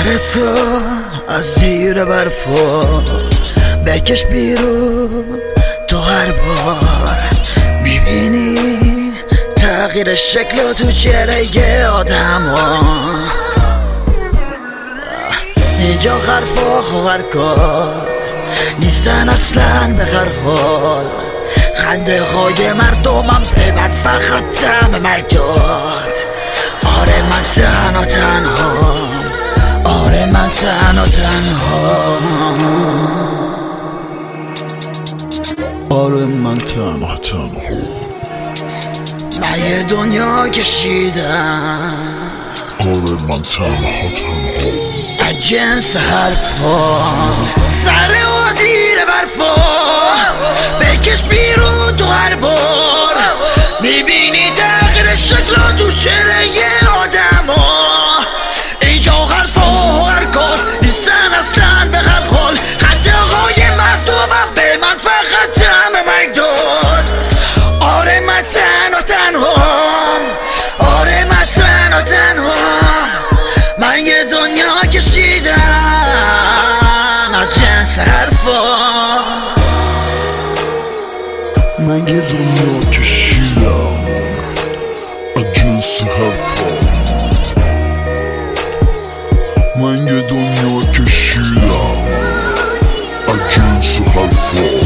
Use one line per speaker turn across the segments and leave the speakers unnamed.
سر تو از زیر برفا بکش بیرون تو هر بار میبینی تغییر شکل تو چهره آدم ها. اینجا حرفا خواهرکار نیستن اصلا به هر حال، خنده های مردمم ببر فقط دم مرگ داد. آره من تنها تنها، آره من تنها تنها، آره من تنها تنها. من یه دنیا کشیدم،
آره من تنها تنها،
از جنس حرفا سر و زیر برفا بکش بیرون تو هر بار میبینی تغییر شکل تو چهره آدم ها. اینجا حرفا و هر کار نیستن اصلا به هر حال، خنده های مردمم به من فقط دم مرگ داد. آره من تنها تنهام، آره من تنها تنهام. من یه دنیا کشیدم از جنس حرفا،
من یه دنیا کشیدم از جنس حرفا، من یه دنیا کشیدم از جنس حرفا.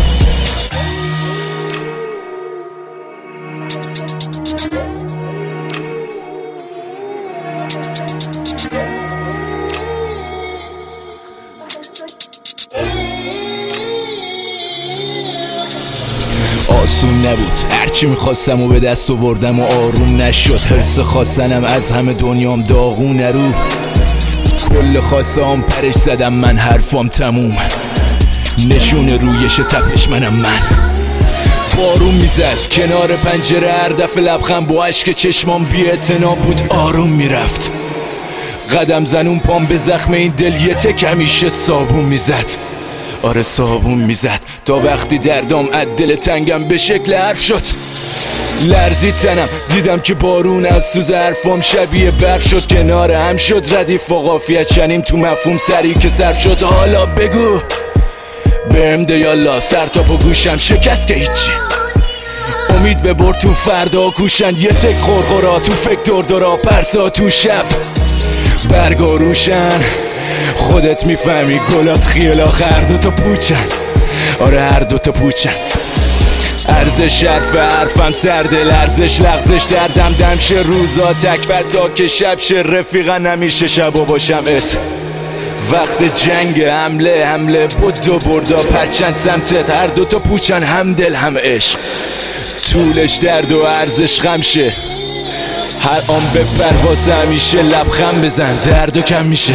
آسون نبود هرچی میخواستم و به دست آوردم و آروم نشد. حرص خواستنم از همه دنیام داغون رو، کل خواستم پرش زدم من، حرفام تموم نشون رویش تپش منم من. بارون میزد کنار پنجره، هر دفعه لبخند با اشک چشمام بی اعتنا بود آروم میرفت. قدم زنون پام به زخم این دل یه تک همیشه صابون میزد، آره صابون میزد تا وقتی دردام از دل تنگم به شکل حرف شد. لرزید تنم دیدم که بارون از سوز حرفام شبیه برف شد، کنار هم شد ردیف و قافیت شنیم تو مفهوم سری که صرف شد. حالا بگو بهم ده یالا، سر تا پا گوشم شکست که هیچی، امید ببر تو فردا کوشن. یه تک خورخورا تو فکر دردارا، پرسا تو شب برگا روشن. خودت میفهمی گلات خیالا هر دوتا پوچن، آره هر دوتا پوچن. ارزش حرفم سرده، لرزش لغزش دردم دمشه، روزا تکبر تا که شب شه. رفیقا نمیشه شبا باشم ات، وقت جنگ حمله بود و بردا پرچند سمتت. هر دوتا پوچن هم دل هم عشق، طولش درد و ارزش غمشه. هر آن به پرواز همیشه لبخند بزن، درد و کم میشه،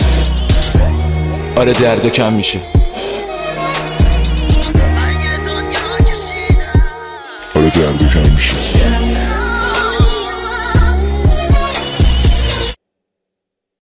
آره درد و کم میشه.
آره درد و کم میشه.